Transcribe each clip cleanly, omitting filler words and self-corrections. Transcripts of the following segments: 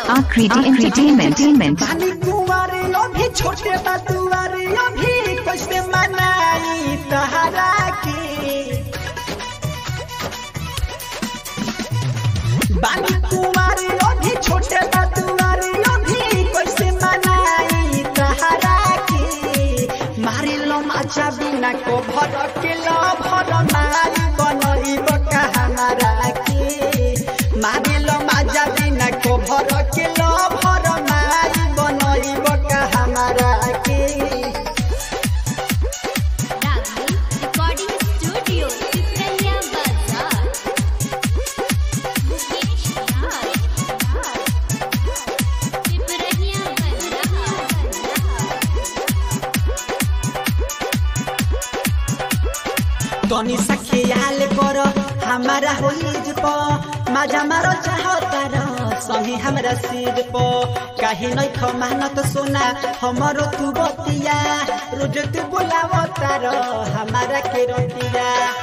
आकृति एंटरटेनमेंट। बानी कुंवारे अभी छोटे बातुआरे अभी कैसे मनाई तहरा के। बानी कुंवारे अभी छोटे बातुआरे अभी कैसे मनाई तहरा के। मारे लो माचा बिना को भर के लो भर मारी बनई बका हमारा के। मारे लो माचा बिना को भर के लो भर मारी बनई बका हमारा के। रिकॉर्डिंग स्टूडियो पिपरिया बाजार। पिपरिया तनी सा ख्याल कर हमारा होइज प मजा मारो चाहता र सही हमरा सिर प। काहे नै खमानत सोना हमरो तू बतिया रोज तू बोलावता र हमारा के रतिया।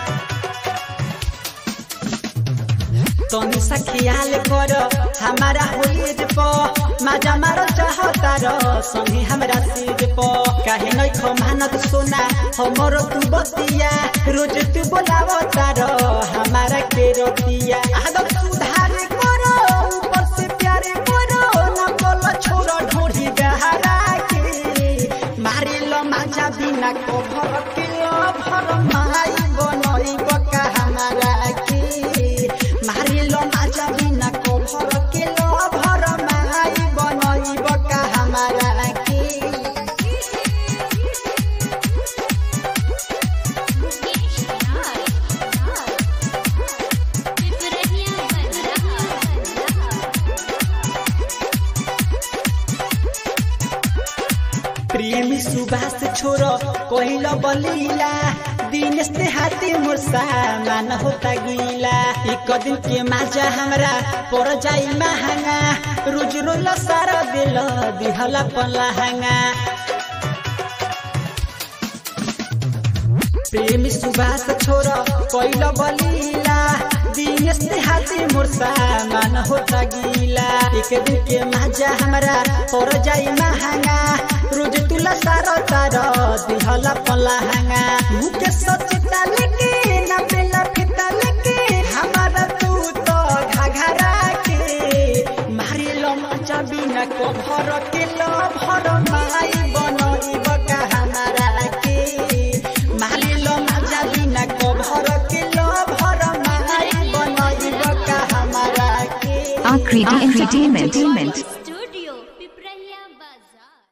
तनी सा ख्याल कर हमारा होइज प मजा मारो चाहता र सही हमरा सिर प। काहे नै खमानत सोना हमरो तू बतिया रोज तू बोलावता र हमारा के रतिया। आदत सुधार करो ऊपर से प्यारे करो ना बोलो छोरो ढोढ़ी गहरा के। मारे लो माजा बिना को भर के लो भर माई बनई बका हमारा के। मारे लो माजा बिना को भर के लो भर माई बनई बका हमारा के। प्रेमी सुभाष छोरो कोइलो बलीला दिनेश ते हाथी मोर सामान होता गीला। एक दिन के माजा हमरा पर जाई महंगा रोज रोल सारा दिल दिहला पलहंगा। प्रेमी सुभाष छोरो कोइलो बलीला दिनेश ते हाथी मोर सामान होता गीला। एक दिन के माजा हमरा पर जाई महंगा रोज तुला सारो तारो दिहला पलहंगा। मुके सचिता लेके ना बेला फिता लेके हमारा तू तो घाघरा के। मारे लो माचा बिना को भर के लो भर माई बनई बका हमारा के। मारे लो माचा बिना को भर के लो भर माई बनई बका हमारा के। आकृति एंटरटेनमेंट।